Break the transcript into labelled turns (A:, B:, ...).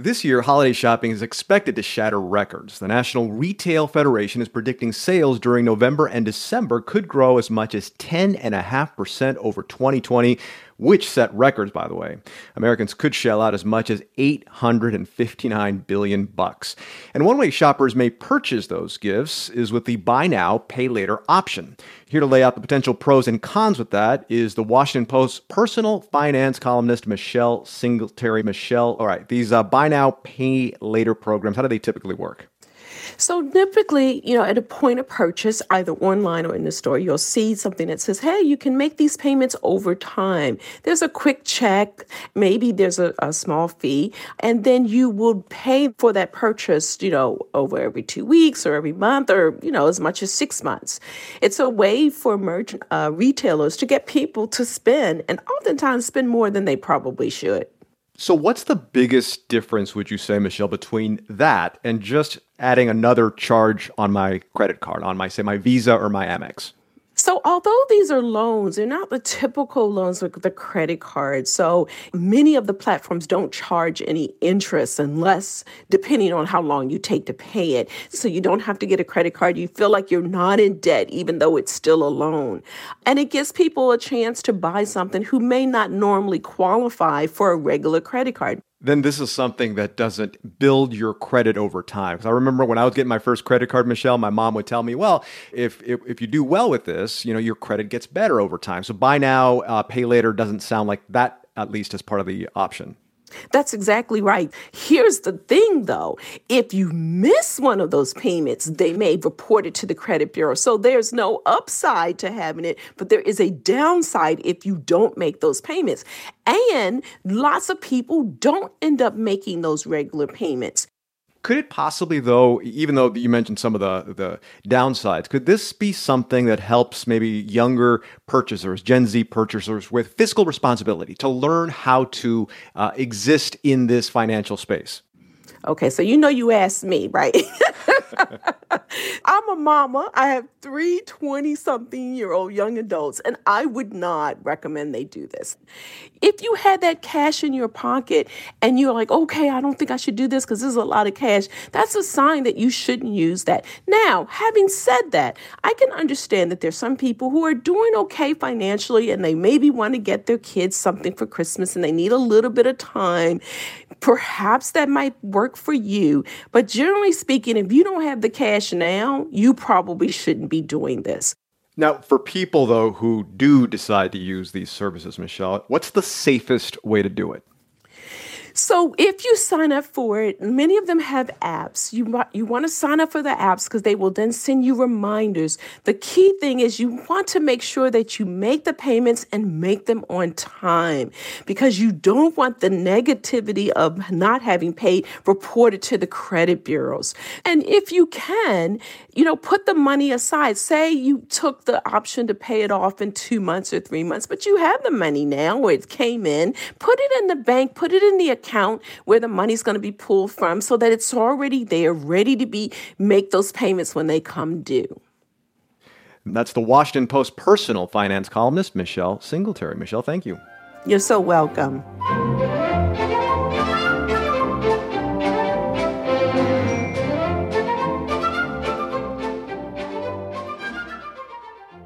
A: This year, holiday shopping is expected to shatter records. The National Retail Federation is predicting sales during November and December could grow as much as 10.5% over 2020, which set records, by the way. Americans could shell out as much as $859 billion. And one way shoppers may purchase those gifts is with the buy now, pay later option. Here to lay out the potential pros and cons with that is the Washington Post personal finance columnist Michelle Singletary. Michelle, all right, these buy now, pay later programs, how do they typically work?
B: So typically, at a point of purchase, either online or in the store, you'll see something that says, hey, you can make these payments over time. There's a quick check, maybe there's a small fee, and then you will pay for that purchase, over every 2 weeks or every month or, as much as 6 months. It's a way for retailers to get people to spend and oftentimes spend more than they probably should.
A: So what's the biggest difference, would you say, Michelle, between that and just adding another charge on my credit card, on my Visa or my Amex?
B: So although these are loans, they're not the typical loans with the credit card. So many of the platforms don't charge any interest unless, depending on how long you take to pay it. So you don't have to get a credit card. You feel like you're not in debt, even though it's still a loan. And it gives people a chance to buy something who may not normally qualify for a regular credit card.
A: Then this is something that doesn't build your credit over time. Because I remember when I was getting my first credit card, Michelle, my mom would tell me, well, if you do well with this, your credit gets better over time. So buy now, pay later doesn't sound like that, at least as part of the option.
B: That's exactly right. Here's the thing, though. If you miss one of those payments, they may report it to the credit bureau. So there's no upside to having it, but there is a downside if you don't make those payments. And lots of people don't end up making those regular payments.
A: Could it possibly, though, even though you mentioned some of the downsides, could this be something that helps maybe younger purchasers, Gen Z purchasers with fiscal responsibility to learn how to exist in this financial space?
B: Okay, so you asked me, right? I'm a mama. I have 3 20-something-year-old young adults, and I would not recommend they do this. If you had that cash in your pocket and you're like, okay, I don't think I should do this because there's a lot of cash, that's a sign that you shouldn't use that. Now, having said that, I can understand that there's some people who are doing okay financially and they maybe want to get their kids something for Christmas and they need a little bit of time. Perhaps that might work for you. But generally speaking, if you don't have the cash now, you probably shouldn't be doing this.
A: Now, for people, though, who do decide to use these services, Michelle, what's the safest way to do it?
B: So if you sign up for it, many of them have apps. You want to sign up for the apps because they will then send you reminders. The key thing is you want to make sure that you make the payments and make them on time because you don't want the negativity of not having paid reported to the credit bureaus. And if you can, put the money aside. Say you took the option to pay it off in 2 months or 3 months, but you have the money now where it came in. Put it in the bank, put it in the account where the money's going to be pulled from so that it's already there, ready to make those payments when they come due.
A: That's the Washington Post personal finance columnist, Michelle Singletary. Michelle, thank you.
B: You're so welcome.